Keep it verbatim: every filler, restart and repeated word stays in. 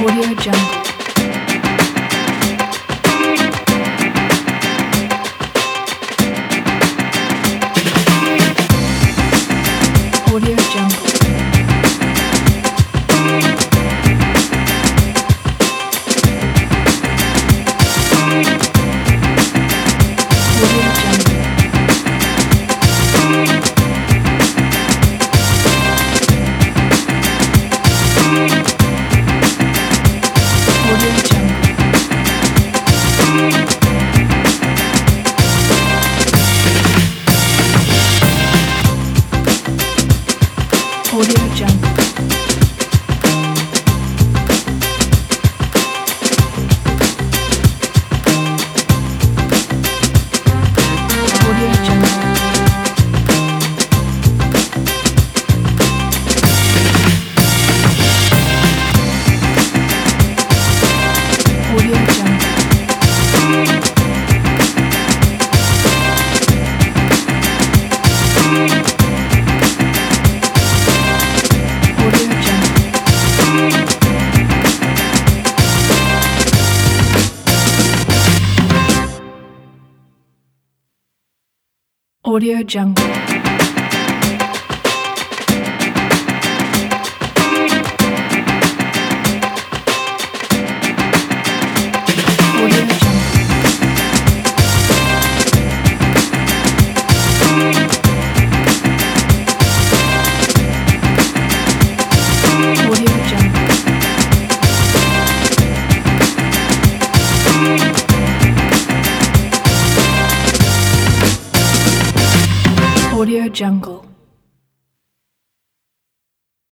Audio Jungle. Audio Jungle. Audio Jungle. Audio Jungle. Audio Jungle. Audio Jungle. Audio Jungle. Audio Jungle. Audio Jungle. Audio Jungle. Audio Jungle. Audio Jungle.